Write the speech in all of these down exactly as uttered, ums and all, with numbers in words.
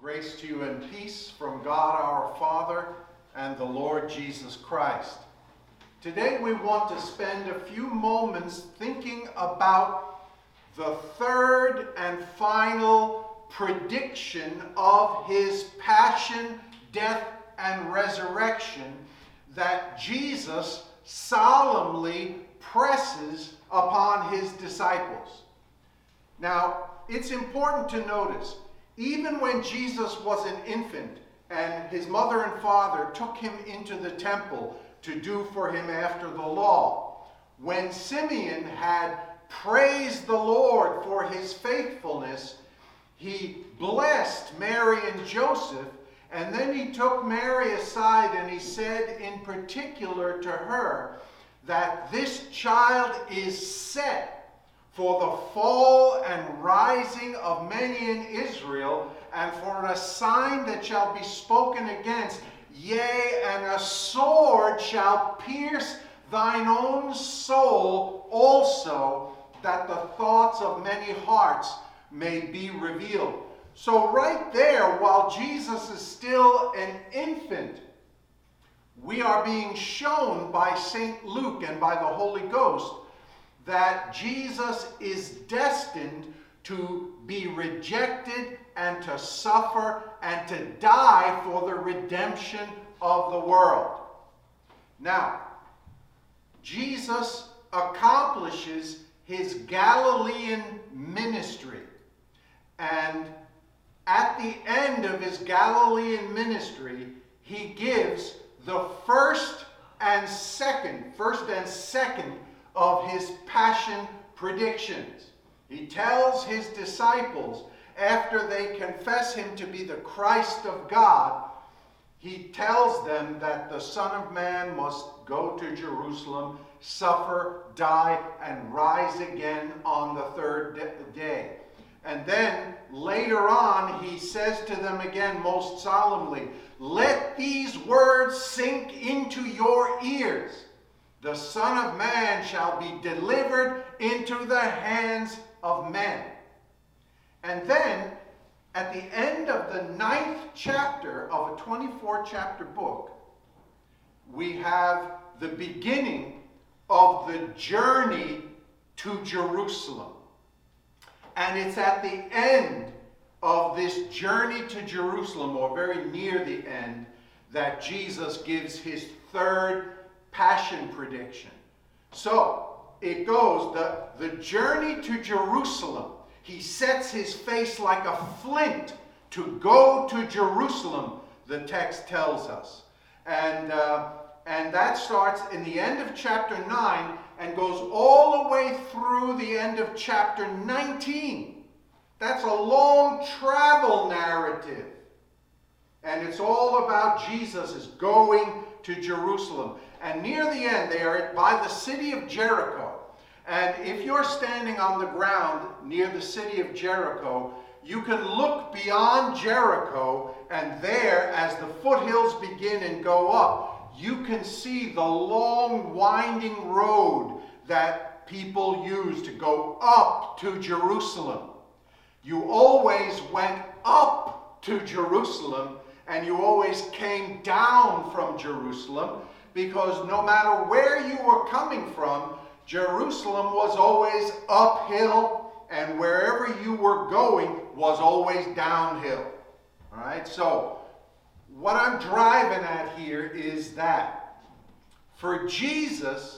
Grace to you and peace from God our Father and the Lord Jesus Christ. Today we want to spend a few moments thinking about the third and final prediction of his passion, death, and resurrection that Jesus solemnly presses upon his disciples. Now, it's important to notice, even when Jesus was an infant and his mother and father took him into the temple to do for him after the law, when Simeon had praised the Lord for his faithfulness, he blessed Mary and Joseph, and then he took Mary aside and he said in particular to her that this child is set for the fall and rising of many in Israel, and for a sign that shall be spoken against. Yea, and a sword shall pierce thine own soul also, that the thoughts of many hearts may be revealed. So right there, while Jesus is still an infant, we are being shown by Saint Luke and by the Holy Ghost that Jesus is destined to be rejected and to suffer and to die for the redemption of the world. Now, Jesus accomplishes his Galilean ministry, and at the end of his Galilean ministry, he gives the first and second, first and second of his passion predictions. He tells his disciples, after they confess him to be the Christ of God, he tells them that the Son of Man must go to Jerusalem, suffer, die, and rise again on the third day. And then later on, he says to them again most solemnly, "Let these words sink into your ears. The Son of Man shall be delivered into the hands of men." And then, at the end of the ninth chapter of a twenty-four chapter book, we have the beginning of the journey to Jerusalem. And it's at the end of this journey to Jerusalem, or very near the end, that Jesus gives his third passion prediction. So it goes, the, the journey to Jerusalem. He sets his face like a flint to go to Jerusalem, the text tells us. And, uh, and that starts in the end of chapter nine and goes all the way through the end of chapter nineteen. That's a long travel narrative. And it's all about Jesus is going to Jerusalem. And near the end, they are by the city of Jericho. And if you're standing on the ground near the city of Jericho, you can look beyond Jericho, and there, as the foothills begin and go up, you can see the long, winding road that people use to go up to Jerusalem. You always went up to Jerusalem, and you always came down from Jerusalem, because no matter where you were coming from, Jerusalem was always uphill, and wherever you were going was always downhill. All right, so what I'm driving at here is that for Jesus,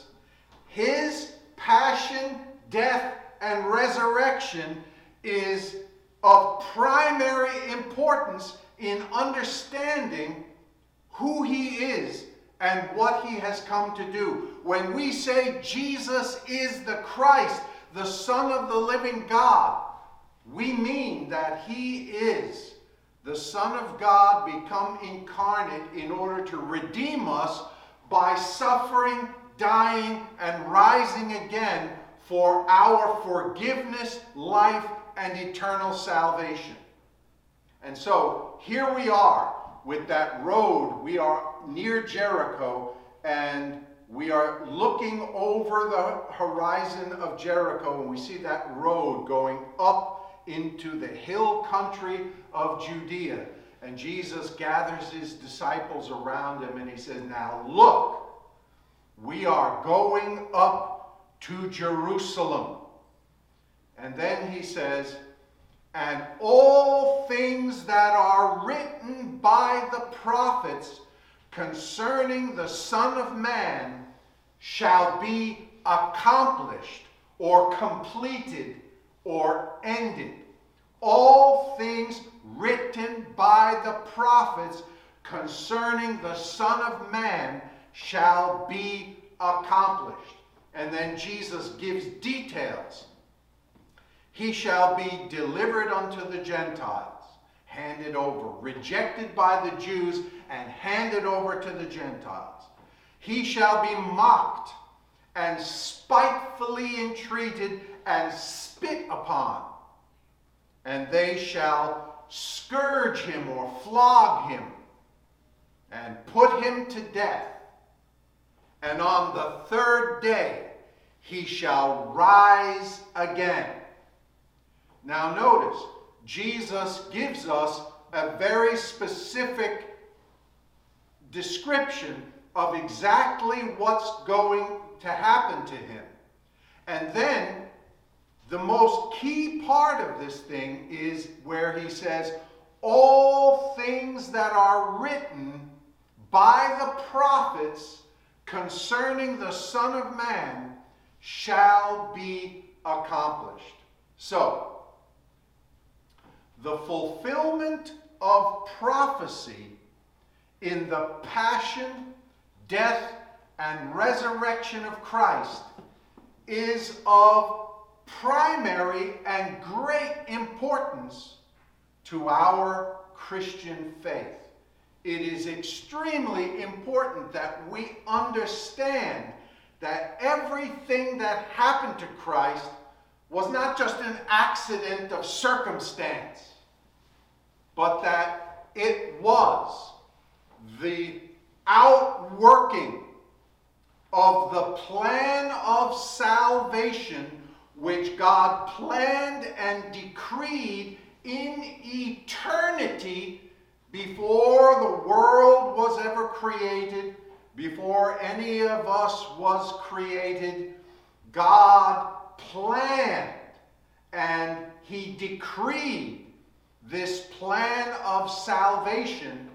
his passion, death, and resurrection is of primary importance in understanding who he is and what he has come to do. When we say Jesus is the Christ, the Son of the living God, we mean that he is the Son of God become incarnate in order to redeem us by suffering, dying, and rising again for our forgiveness, life, and eternal salvation. And so here we are with that road. We are near Jericho, and we are looking over the horizon of Jericho, and we see that road going up into the hill country of Judea. And Jesus gathers his disciples around him and he says, now look, we are going up to Jerusalem. And then he says, and all things that are written by the prophets concerning the Son of Man shall be accomplished or completed or ended. All things written by the prophets concerning the Son of Man shall be accomplished. And then Jesus gives details. He shall be delivered unto the Gentiles, handed over, rejected by the Jews, and handed over to the Gentiles. He shall be mocked, and spitefully entreated, and spit upon. And they shall scourge him or flog him, and put him to death. And on the third day he shall rise again. Now notice, Jesus gives us a very specific description of exactly what's going to happen to him. And then the most key part of this thing is where he says, all things that are written by the prophets concerning the Son of Man shall be accomplished. So, the fulfillment of prophecy in the passion, death, and resurrection of Christ is of primary and great importance to our Christian faith. It is extremely important that we understand that everything that happened to Christ was not just an accident of circumstance, but that it was the outworking of the plan of salvation which God planned and decreed in eternity before the world was ever created, before any of us was created. God planned and he decreed this plan of salvation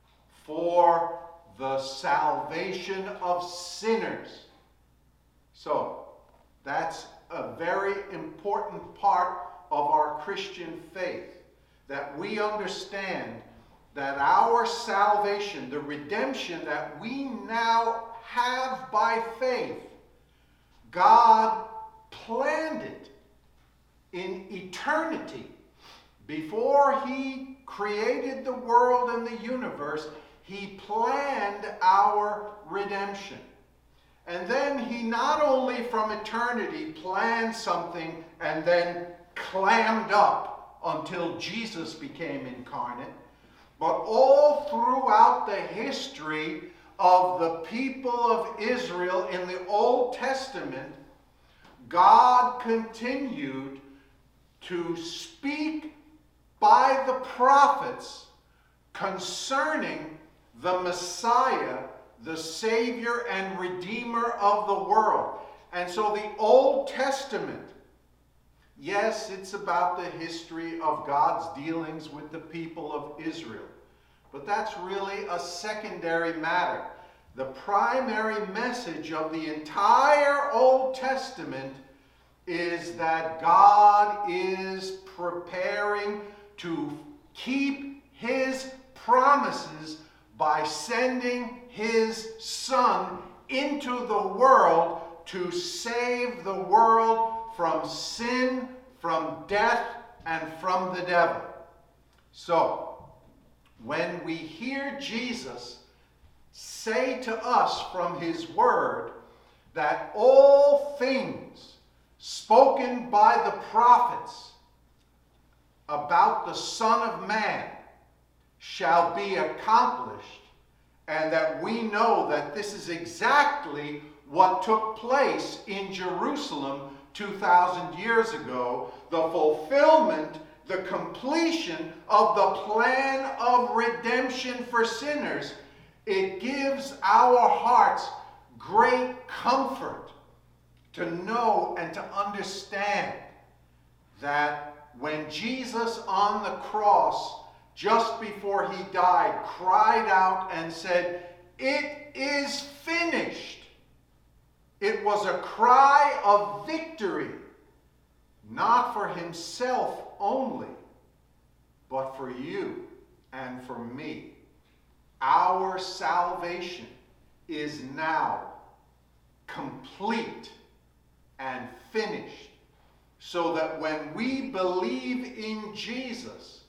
for the salvation of sinners. So, that's a very important part of our Christian faith, that we understand that our salvation, the redemption that we now have by faith, God planned it in eternity. Before he created the world and the universe, he planned our redemption. And then he not only from eternity planned something and then clammed up until Jesus became incarnate, but all throughout the history of the people of Israel in the Old Testament, God continued to speak by the prophets concerning the Messiah, the Savior and Redeemer of the world. And so the Old Testament, yes, it's about the history of God's dealings with the people of Israel. But that's really a secondary matter. The primary message of the entire Old Testament is that God is preparing to keep his promises by sending his Son into the world to save the world from sin, from death, and from the devil. So, when we hear Jesus say to us from his word that all things spoken by the prophets about the Son of Man shall be accomplished, and that we know that this is exactly what took place in Jerusalem two thousand years ago, the fulfillment, the completion of the plan of redemption for sinners, it gives our hearts great comfort to know and to understand that when Jesus on the cross, just before he died, cried out and said, "It is finished," it was a cry of victory, not for himself only, but for you and for me. Our salvation is now complete and finished, so that when we believe in Jesus,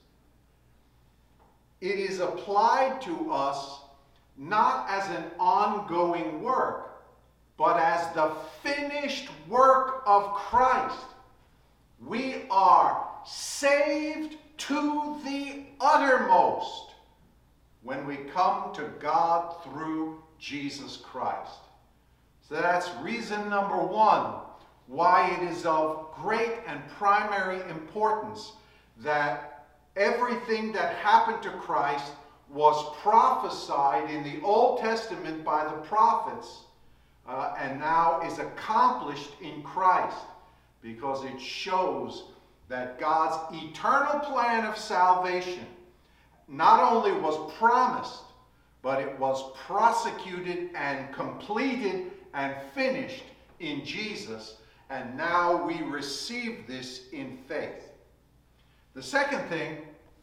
it is applied to us not as an ongoing work, but as the finished work of Christ. We are saved to the uttermost when we come to God through Jesus Christ. So that's reason number one why it is of great and primary importance that everything that happened to Christ was prophesied in the Old Testament by the prophets uh, and now is accomplished in Christ, because it shows that God's eternal plan of salvation not only was promised, but it was prosecuted and completed and finished in Jesus, and now we receive this in faith. The second thing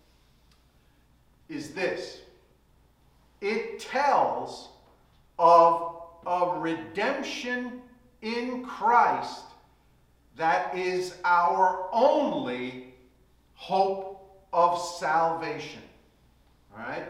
is this: it tells of a redemption in Christ that is our only hope of salvation. All right?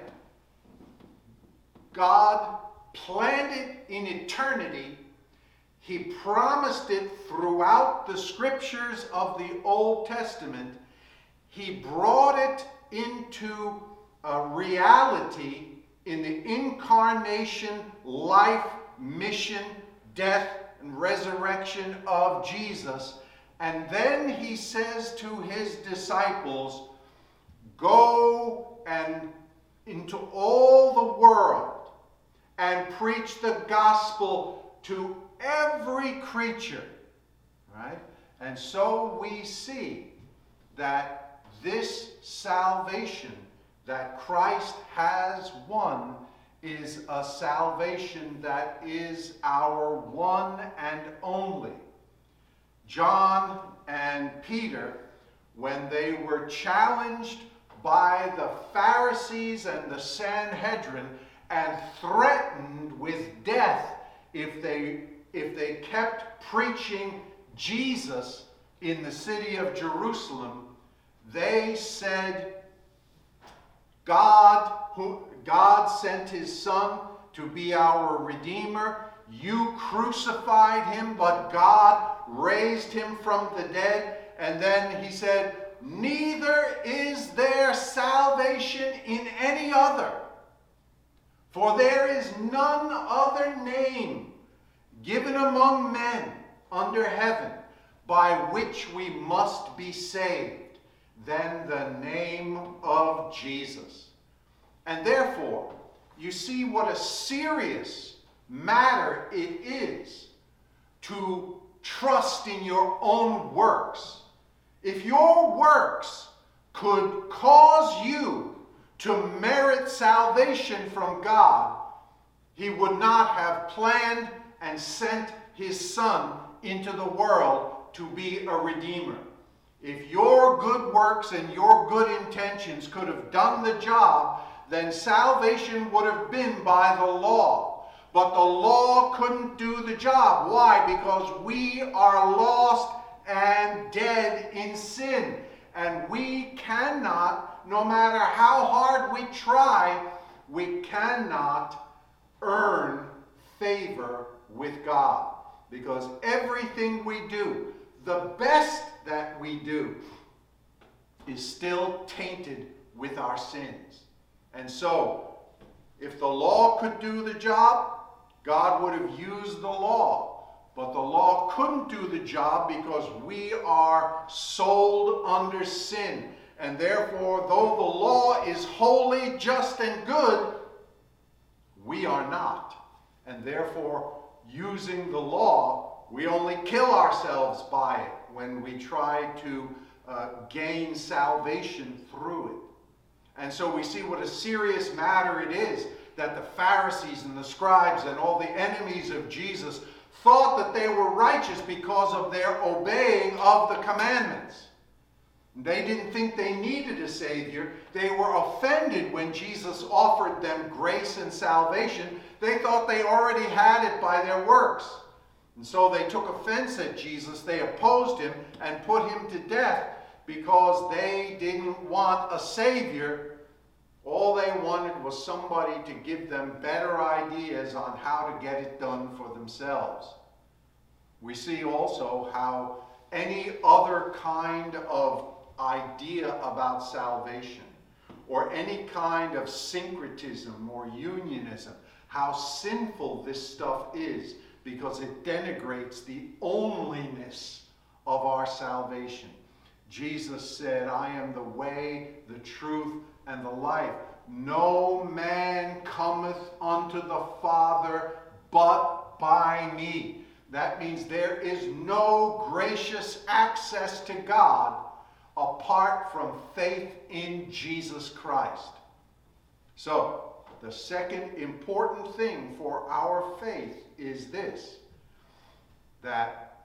God planned it in eternity. He promised it throughout the scriptures of the Old Testament. He brought it into a reality in the incarnation, life, mission, death, and resurrection of Jesus. And then he says to his disciples, "Go and into all the world and preach the gospel to every creature." Right? And so we see that this salvation that Christ has won is a salvation that is our one and only. John and Peter, when they were challenged by the Pharisees and the Sanhedrin and threatened with death if they, if they kept preaching Jesus in the city of Jerusalem, they said, God, who, God sent his Son to be our Redeemer. You crucified him, but God raised him from the dead. And then he said, neither is there salvation in any other, for there is none other name given among men under heaven by which we must be saved than the name of Jesus. And therefore, you see what a serious matter it is to trust in your own works. If your works could cause you to merit salvation from God, he would not have planned and sent his Son into the world to be a Redeemer. If your good works and your good intentions could have done the job, then salvation would have been by the law. But the law couldn't do the job. Why? Because we are lost and dead in sin. And we cannot, no matter how hard we try, we cannot earn favor with God. Because everything we do, the best that we do, is still tainted with our sins. And so, if the law could do the job, God would have used the law. But the law couldn't do the job because we are sold under sin. And therefore, though the law is holy, just, and good, we are not. And therefore, using the law, we only kill ourselves by it when we try to uh, gain salvation through it. And so we see what a serious matter it is that the Pharisees and the scribes and all the enemies of Jesus thought that they were righteous because of their obeying of the commandments. They didn't think they needed a Savior. They were offended when Jesus offered them grace and salvation. They thought they already had it by their works. And so they took offense at Jesus. They opposed him and put him to death because they didn't want a Savior. All they wanted was somebody to give them better ideas on how to get it done for themselves. We see also how any other kind of idea about salvation or any kind of syncretism or unionism, how sinful this stuff is because it denigrates the onlyness of our salvation. Jesus said, I am the way, the truth, and the life. No man cometh unto the Father but by me. That means there is no gracious access to God apart from faith in Jesus Christ. So, the second important thing for our faith is this, that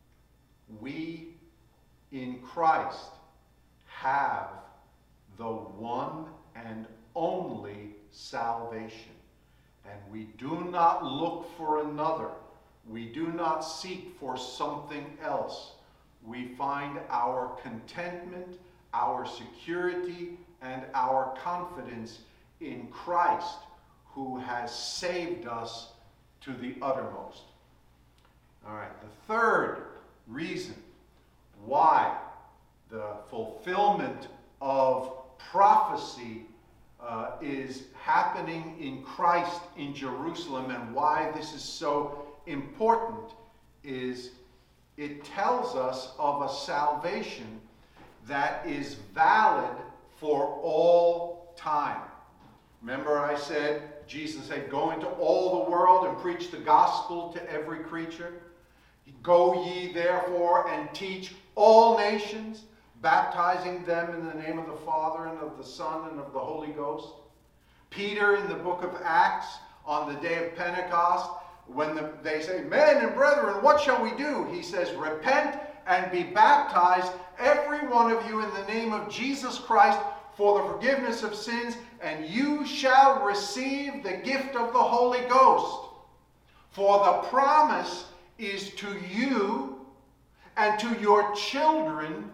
we in Christ have the one and only salvation. And we do not look for another. We do not seek for something else. We find our contentment, our security, and our confidence in Christ, who has saved us to the uttermost. All right, the third reason why the fulfillment of prophecy uh, is happening in Christ in Jerusalem and why this is so important is it tells us of a salvation that is valid for all time. Remember I said, Jesus said, go into all the world and preach the gospel to every creature. Go ye therefore and teach all nations, baptizing them in the name of the Father and of the Son and of the Holy Ghost. Peter in the book of Acts on the day of Pentecost, when the, they say, men and brethren, what shall we do? He says, repent and be baptized, every one of you in the name of Jesus Christ for the forgiveness of sins, and you shall receive the gift of the Holy Ghost. For the promise is to you and to your children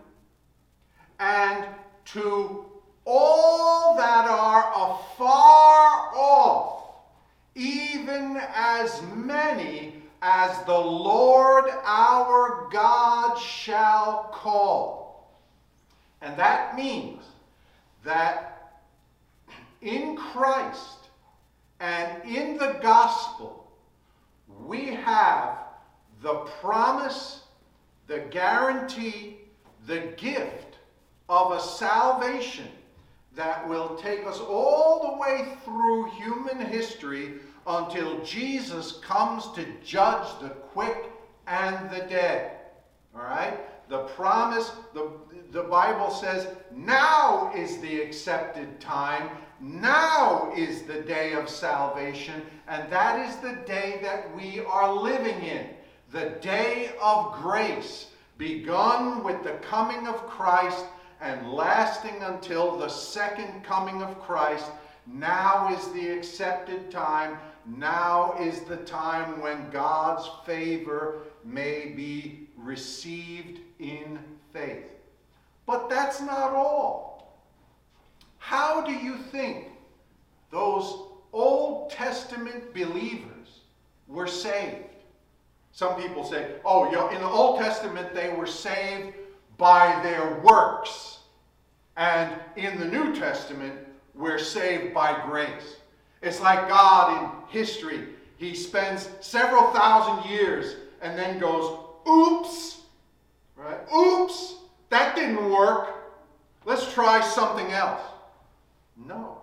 and to all that are afar off, even as many as the Lord our God shall call. And that means that in Christ and in the gospel, we have the promise, the guarantee, the gift of a salvation that will take us all the way through human history until Jesus comes to judge the quick and the dead. All right? The promise, the, the Bible says, now is the accepted time. Now is the day of salvation. And that is the day that we are living in. The day of grace, begun with the coming of Christ and lasting until the second coming of Christ. Now is the accepted time. Now is the time when God's favor may be received in faith. But that's not all. How do you think those Old Testament believers were saved? Some people say, oh, you know, in the Old Testament they were saved by their works. And in the New Testament, we're saved by grace. It's like God in history. He spends several thousand years and then goes, oops, right? Oops, that didn't work. Let's try something else. No.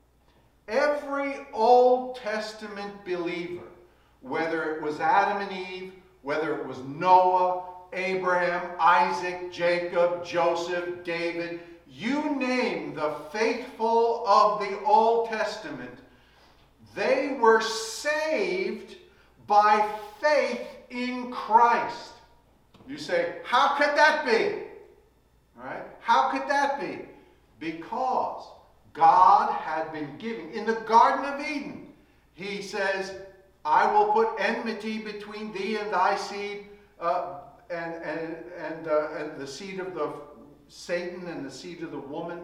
Every Old Testament believer, whether it was Adam and Eve, whether it was Noah, Abraham, Isaac, Jacob, Joseph, David, you name the faithful of the Old Testament, they were saved by faith in Christ. You say, how could that be? All right? How could that be? Because God had been giving. In the Garden of Eden, he says, I will put enmity between thee and thy seed, uh, and, and, and, uh, and the seed of the Satan and the seed of the woman.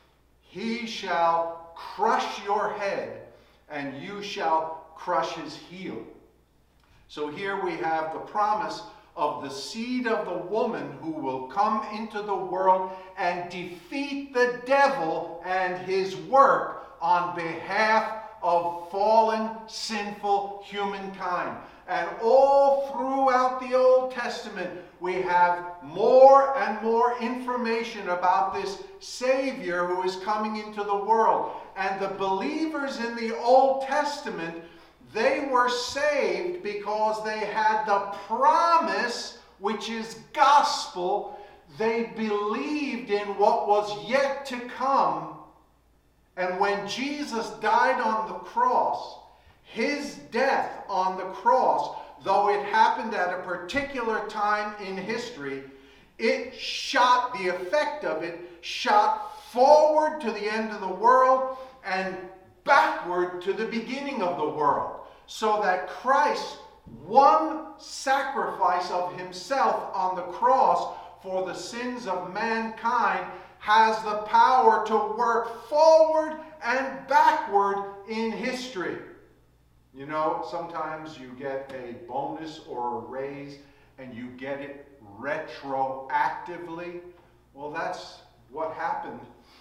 He shall crush your head, and you shall crush his heel. So here we have the promise of the seed of the woman who will come into the world and defeat the devil and his work on behalf of fallen, sinful humankind. And all throughout the Old Testament, we have more and more information about this Savior who is coming into the world. And the believers in the Old Testament, they were saved because they had the promise, which is gospel. They believed in what was yet to come. And when Jesus died on the cross, his death on the cross, though it happened at a particular time in history, it shot, the effect of it shot forward to the end of the world and backward to the beginning of the world. So that Christ's one sacrifice of himself on the cross for the sins of mankind has the power to work forward and backward in history. You know, sometimes you get a bonus or a raise and you get it retroactively. Well, that's what happened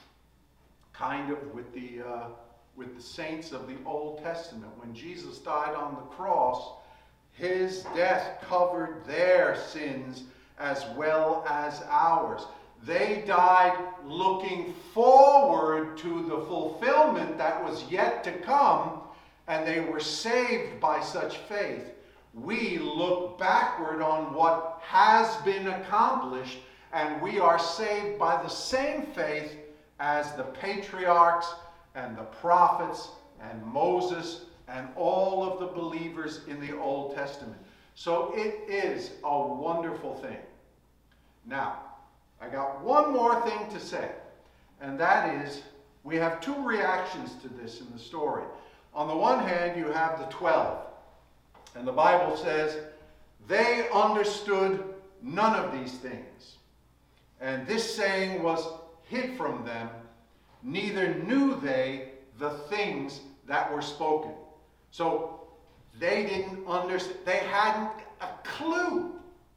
kind of with the uh, with the saints of the Old Testament. When Jesus died on the cross, his death covered their sins as well as ours. They died looking forward to the fulfillment that was yet to come, and they were saved by such faith. We look backward on what has been accomplished, and we are saved by the same faith as the patriarchs and the prophets and Moses and all of the believers in the Old Testament. So it is a wonderful thing. Now, I got one more thing to say, and that is we have two reactions to this in the story. On the one hand, you have the twelve, and the Bible says they understood none of these things, and this saying was hid from them, neither knew they the things that were spoken. So they didn't understand, they hadn't a clue.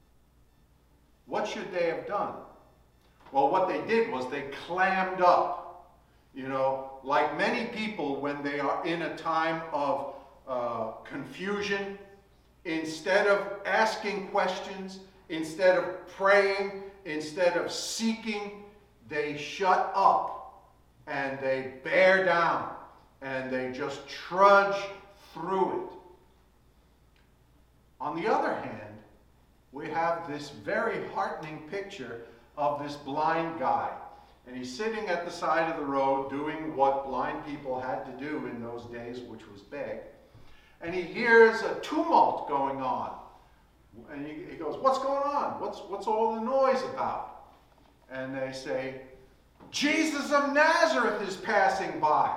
What should they have done? Well, what they did was they clammed up. You know, like many people when they are in a time of uh, confusion, instead of asking questions, instead of praying, instead of seeking, they shut up and they bear down and they just trudge through it. On the other hand, we have this very heartening picture of this blind guy. And he's sitting at the side of the road doing what blind people had to do in those days, which was beg. And he hears a tumult going on. And he, he goes, what's going on? What's, what's all the noise about? And they say, Jesus of Nazareth is passing by.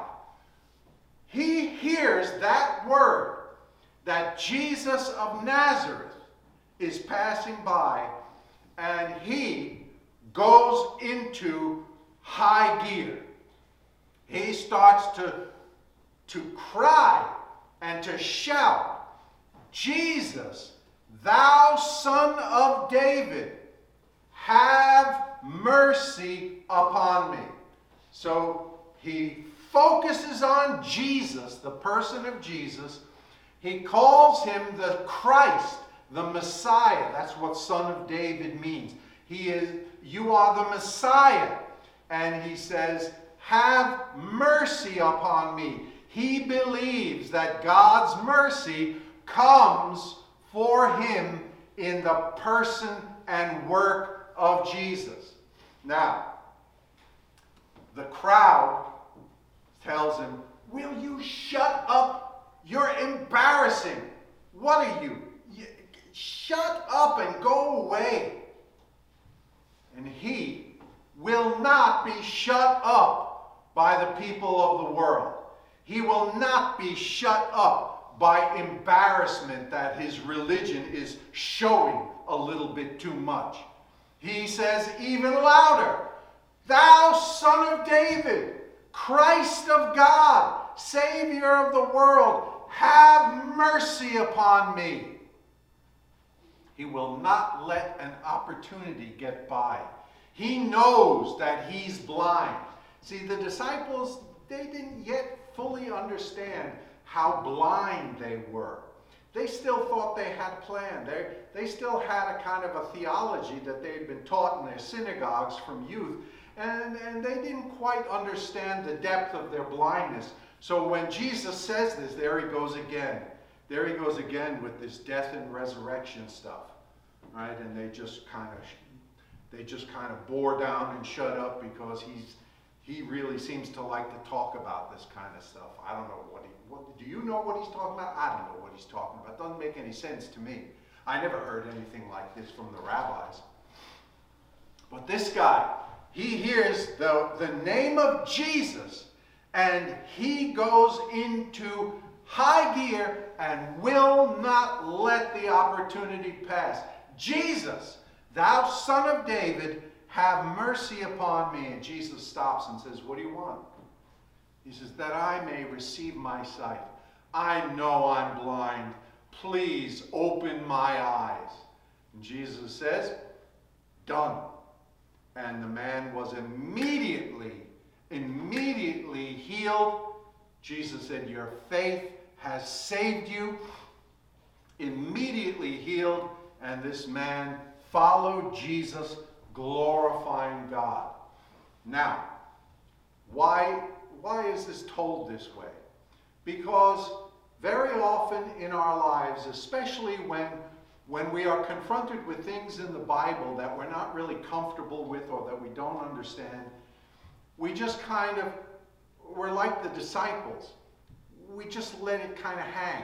He hears that word, that Jesus of Nazareth is passing by, and he goes into high gear. He starts to, to cry and to shout, Jesus, thou son of David, have mercy upon me. So he focuses on Jesus, the person of Jesus. He calls him the Christ, The Messiah, that's what Son of David means. He is, you are the Messiah. And he says, have mercy upon me. He believes that God's mercy comes for him in the person and work of Jesus. Now, the crowd tells him, will you shut up? You're embarrassing. What are you? Shut up and go away. And he will not be shut up by the people of the world. He will not be shut up by embarrassment that his religion is showing a little bit too much. He says even louder, thou Son of David, Christ of God, Savior of the world, have mercy upon me. He will not let an opportunity get by. He knows that he's blind. See, the disciples, they didn't yet fully understand how blind they were. They still thought they had a plan. They, they still had a kind of a theology that they had been taught in their synagogues from youth, and, and they didn't quite understand the depth of their blindness. So when Jesus says this, there he goes again. There he goes again with this death and resurrection stuff, right? And they just kind of, they just kind of bore down and shut up because he's, he really seems to like to talk about this kind of stuff. I don't know what he, what, do you know what he's talking about? I don't know what he's talking about. It doesn't make any sense to me. I never heard anything like this from the rabbis. But this guy, he hears the, the name of Jesus, and he goes into high gear and will not let the opportunity pass. Jesus, thou Son of David, have mercy upon me. And Jesus stops and says, what do you want? He says, that I may receive my sight. I know I'm blind. Please open my eyes. And Jesus says, done. And the man was immediately, immediately healed. Jesus said, your faith has saved you. Immediately healed. And this man followed Jesus, glorifying God. Now, why, why is this told this way? Because very often in our lives, especially when, when we are confronted with things in the Bible that we're not really comfortable with or that we don't understand, we just kind of, we're like the disciples. We just let it kind of hang.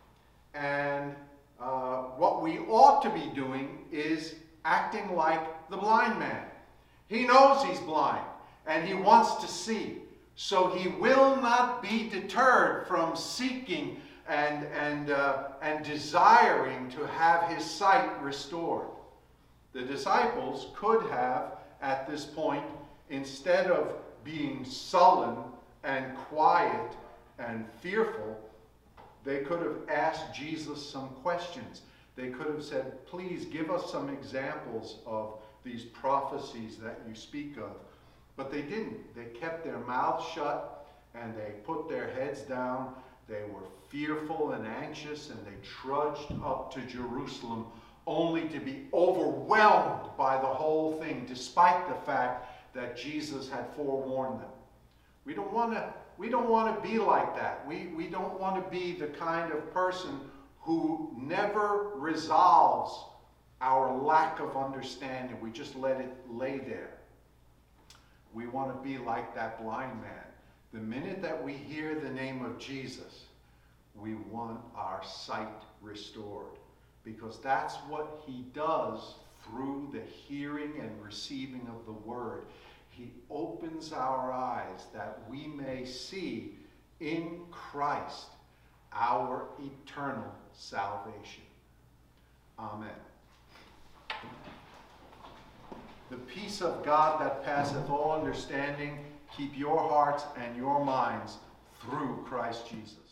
And uh, what we ought to be doing is acting like the blind man. He knows he's blind and he wants to see. So he will not be deterred from seeking and, and, uh, and desiring to have his sight restored. The disciples could have, at this point, instead of being sullen and quiet and fearful, they could have asked Jesus some questions. They could have said, please give us some examples of these prophecies that you speak of. But they didn't. They kept their mouths shut and they put their heads down. They were fearful and anxious, and they trudged up to Jerusalem only to be overwhelmed by the whole thing, despite the fact that Jesus had forewarned them. We don't want to we don't want to be like that. We, we don't want to be the kind of person who never resolves our lack of understanding. We just let it lay there. We want to be like that blind man. The minute that we hear the name of Jesus, we want our sight restored, because that's what he does through the hearing and receiving of the word. He opens our eyes that we may see in Christ our eternal salvation. Amen. The peace of God that passeth all understanding, keep your hearts and your minds through Christ Jesus.